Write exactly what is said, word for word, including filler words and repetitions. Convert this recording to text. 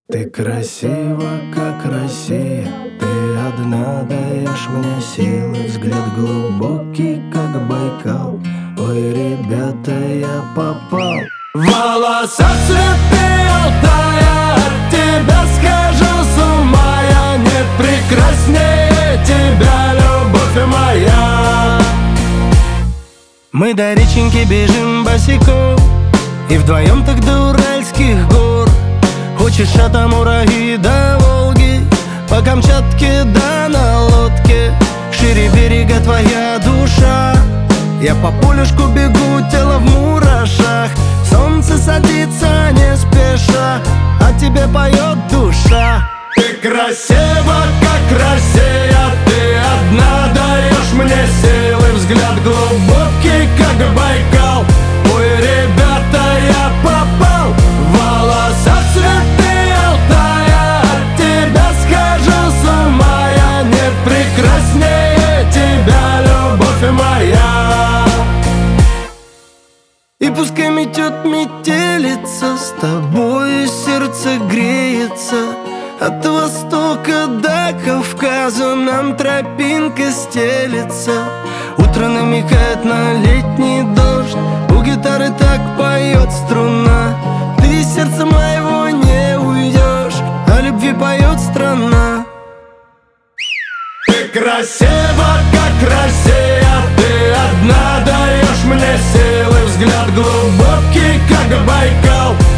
Ты красива, как Россия, ты одна даешь мне силы. Взгляд глубокий, как Байкал. Ой, ребята, я попал. В волосах цветы Алтая, от тебя скажу с ума. Я не прекраснее тебя, любовь моя. Мы до реченьки бежим босиком, и вдвоем так до Уральских гор. Хочешь от Амура и до Волги, по Камчатке да на лодке. Шире берега твоя душа, я по полюшку бегу, тело в мурашах. Солнце садится не спеша, а тебе поет душа. Ты красива, как Россия, ты одна даешь мне силы. Взгляд глубокий, как Байкал. Ой, ребята, я попал. В волосах цветы Алтая, от тебя скажу с ума. Я не прекраснее тебя, любовь моя. И пускай метет метелица, с тобой сердце греется. От востока до Кавказа нам тропинка стелется. Утро намекает на летний дождь, у гитары так поет струна. Ты из сердца моего не уйдешь, о любви поет страна. Ты красива, как Россия, ты одна даешь мне силы. Взгляд глубокий, как Байкал.